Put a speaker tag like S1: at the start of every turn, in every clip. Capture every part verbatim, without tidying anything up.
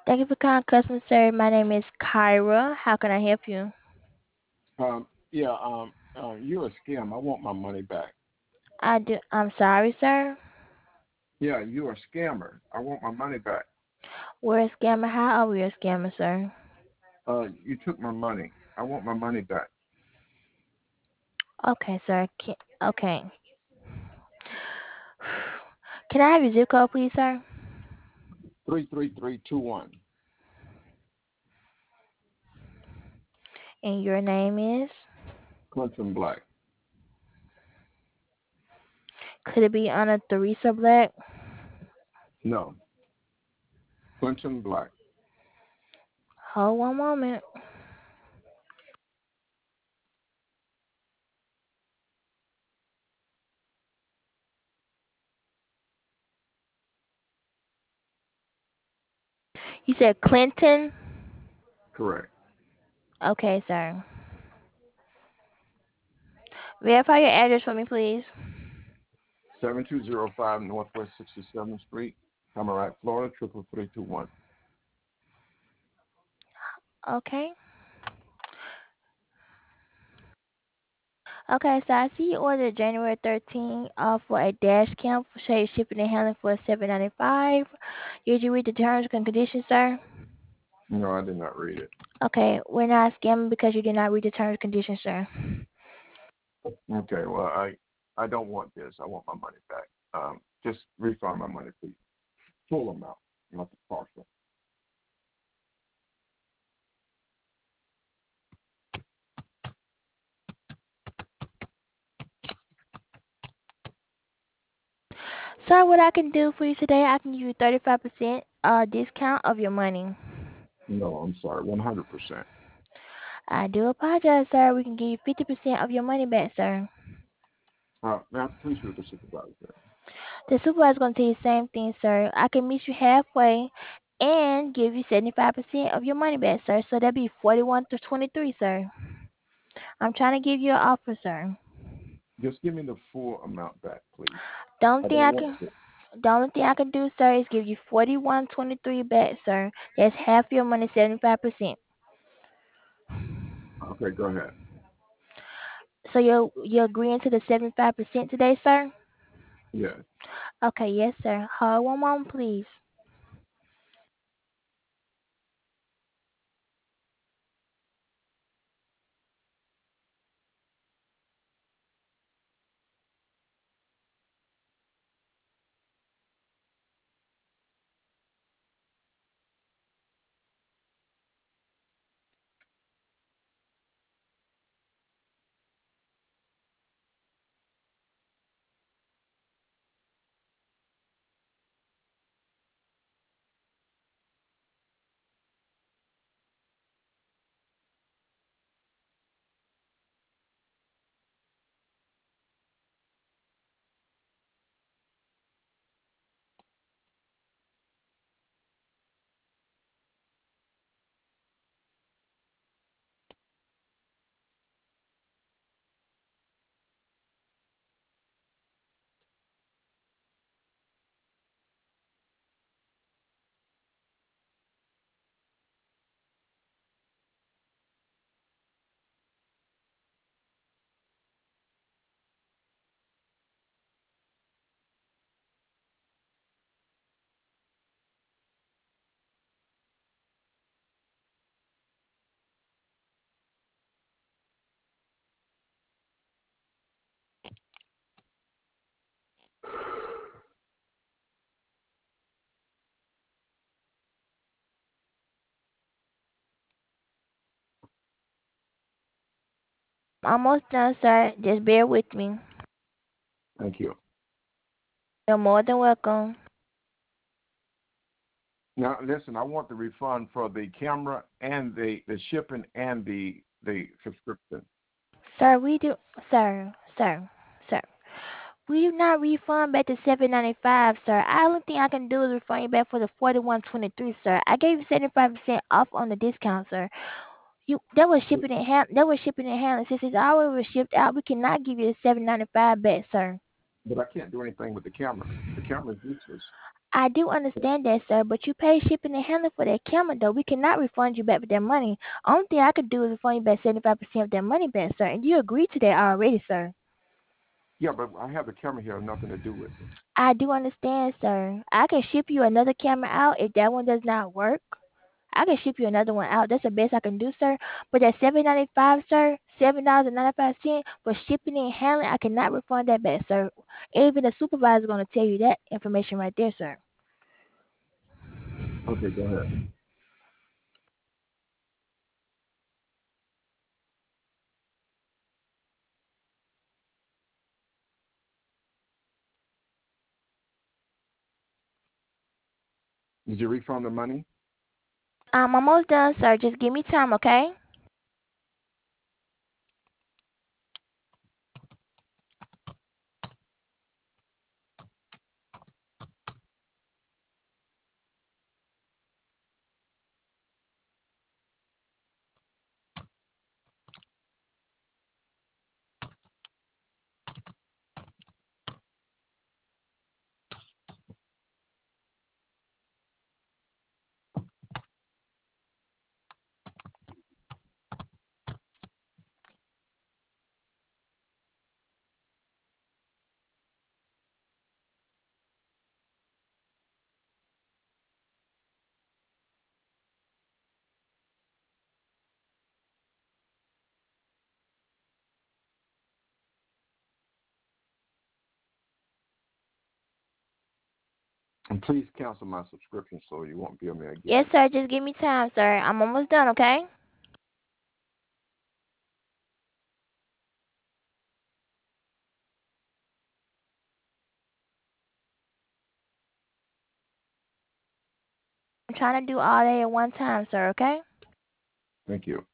S1: Thank you for calling customer service. My name is Kyra. How can I help you?
S2: Um, yeah, um, uh, you're a scam. I want my money back.
S1: I do. I'm sorry, sir.
S2: Yeah, you're a scammer. I want my money back.
S1: We're a scammer. How are we a scammer, sir?
S2: Uh, you took my money. I want my money back.
S1: Okay, sir. Can, okay. Can I have your zip code, please, sir?
S2: Three three three two one.
S1: And your name is?
S2: Clinton Black.
S1: Could it be Anna Theresa Black?
S2: No, Clinton Black.
S1: Hold one moment. You said Clinton?
S2: Correct.
S1: Okay, sir. Verify your address for me, please.
S2: Seven two zero five Northwest Sixty Seventh Street, Tamarack, Florida triple three two one.
S1: Okay. Okay, so I see you ordered January thirteenth uh, for a dash cam for shade shipping and handling for seven ninety five. Did you read the terms and conditions, sir?
S2: No, I did not read it.
S1: Okay, we're not scamming because you did not read the terms and conditions, sir.
S2: Okay, well, I I don't want this. I want my money back. Um, just refund my money, please. Full amount, not the partial.
S1: Sir, what I can do for you today, I can give you thirty-five percent uh, discount of your money.
S2: No, I'm sorry, one hundred percent.
S1: I do apologize, sir. We can give you fifty percent of your money back, sir.
S2: Uh, now, please with the supervisor.
S1: The supervisor's going to tell you the same thing, sir. I can meet you halfway and give you seventy-five percent of your money back, sir. So that'd be forty-one to twenty-three, sir. I'm trying to give you an offer, sir.
S2: Just give me the full amount back, please.
S1: The only
S2: I
S1: thing
S2: don't
S1: I
S2: want
S1: can
S2: it.
S1: the only thing I can do, sir, is give you forty-one twenty-three back, sir. That's half your money, seventy-five percent.
S2: Okay, go ahead.
S1: So you're you're agreeing to the seventy-five percent today, sir?
S2: Yes.
S1: Okay, yes, sir. Hold one moment, please. Almost done, sir. Just bear with me.
S2: Thank you.
S1: You're more than welcome.
S2: Now, listen, I want the refund for the camera and the, the shipping and the the subscription.
S1: Sir, we do sir, sir, sir. We do not refund back the seven ninety five, sir. I only thing I can do is refund you back for the forty one twenty three, sir. I gave you seventy five percent off on the discount, sir. You that was shipping and hand that was shipping and handling. Since it's already shipped out, we cannot give you the seven ninety five back, sir.
S2: But I can't do anything with the camera. The camera is useless.
S1: I do understand that, sir, but you pay shipping and handling for that camera, though. We cannot refund you back with that money. Only thing I could do is refund you back seventy-five percent of that money back, sir. And you agreed to that already, sir.
S2: Yeah, but I have the camera here, nothing to do with it.
S1: I do understand, sir. I can ship you another camera out if that one does not work. I can ship you another one out. That's the best I can do, sir. But that seven ninety five, sir, seven dollars and ninety five cents for shipping and handling, I cannot refund that back, sir. Even the supervisor is gonna tell you that information right there, sir.
S2: Okay, go ahead. Did you refund the money?
S1: I'm almost done, sir. Just give me time, okay?
S2: And please cancel my subscription so you won't bill me
S1: Yes,
S2: again.
S1: sir. Just give me time, sir. I'm almost done, okay? I'm trying to do all that at one time, sir, okay?
S2: Thank you.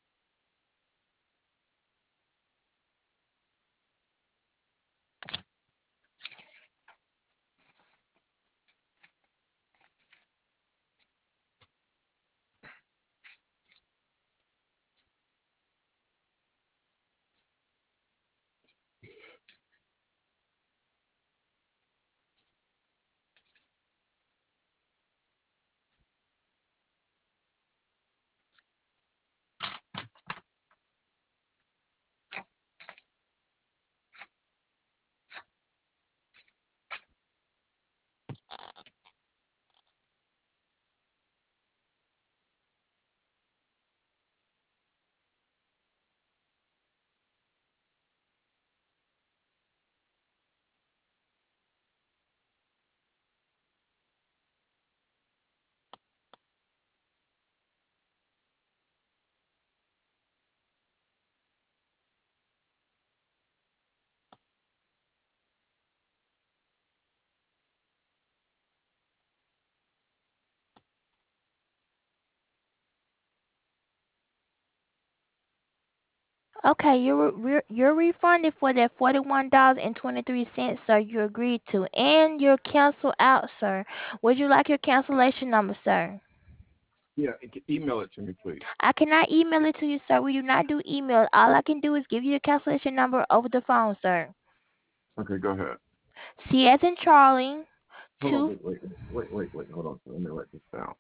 S1: Okay, you're re- you're refunded for that forty-one dollars and twenty-three cents, sir. You agreed to, and you're canceled out, sir. Would you like your cancellation number, sir?
S2: Yeah, e- email it to me, please.
S1: I cannot email it to you, sir. We do not do email. All I can do is give you the cancellation number over the phone, sir.
S2: Okay, go ahead.
S1: C as in Charlie,
S2: Hold on,
S1: two.
S2: wait, wait, wait, wait, wait. Hold on. Let me write this down.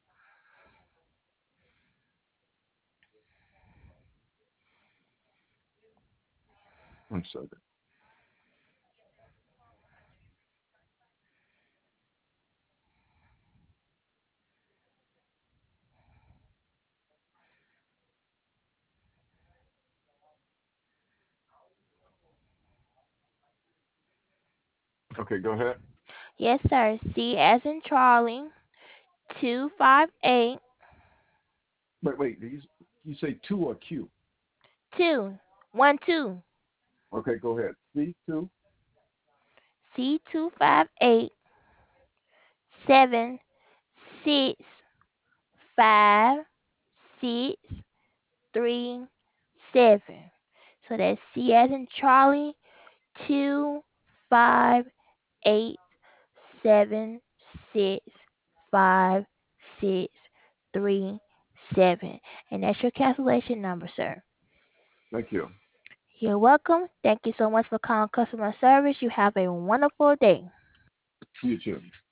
S2: One second. Okay, go ahead.
S1: Yes, sir. C as in Charlie, two five eight
S2: Wait, wait. Did you you say two or Q?
S1: two one two.
S2: Okay, go ahead. C two.
S1: C two five eight seven six five six three seven. So that's C as in Charlie, two five eight seven six five six three seven. And that's your cancellation number, sir.
S2: Thank you.
S1: You're welcome. Thank you so much for calling customer service. You have a wonderful day.
S2: You too.